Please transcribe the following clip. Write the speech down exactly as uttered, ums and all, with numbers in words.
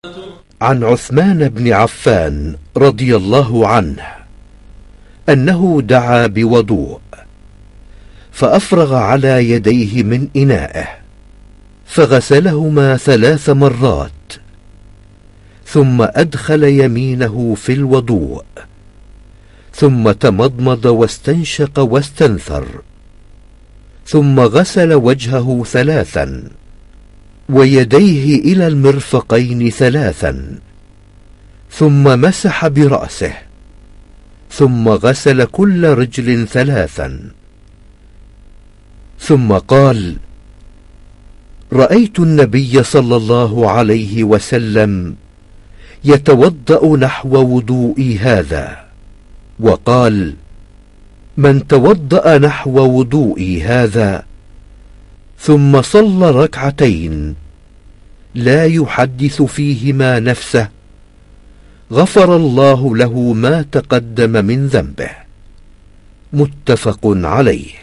عن عثمان بن عفان رضي الله عنه أنه دعا بوضوء فأفرغ على يديه من إنائه فغسلهما ثلاث مرات ثم أدخل يمينه في الوضوء ثم تمضمض واستنشق واستنثر ثم غسل وجهه ثلاثا ويديه إلى المرفقين ثلاثا ثم مسح برأسه ثم غسل كل رجل ثلاثا ثم قال: رأيت النبي صلى الله عليه وسلم يتوضأ نحو وضوئي هذا، وقال: من توضأ نحو وضوئي هذا ثم صلى ركعتين لا يحدث فيهما نفسه غفر الله له ما تقدم من ذنبه. متفق عليه.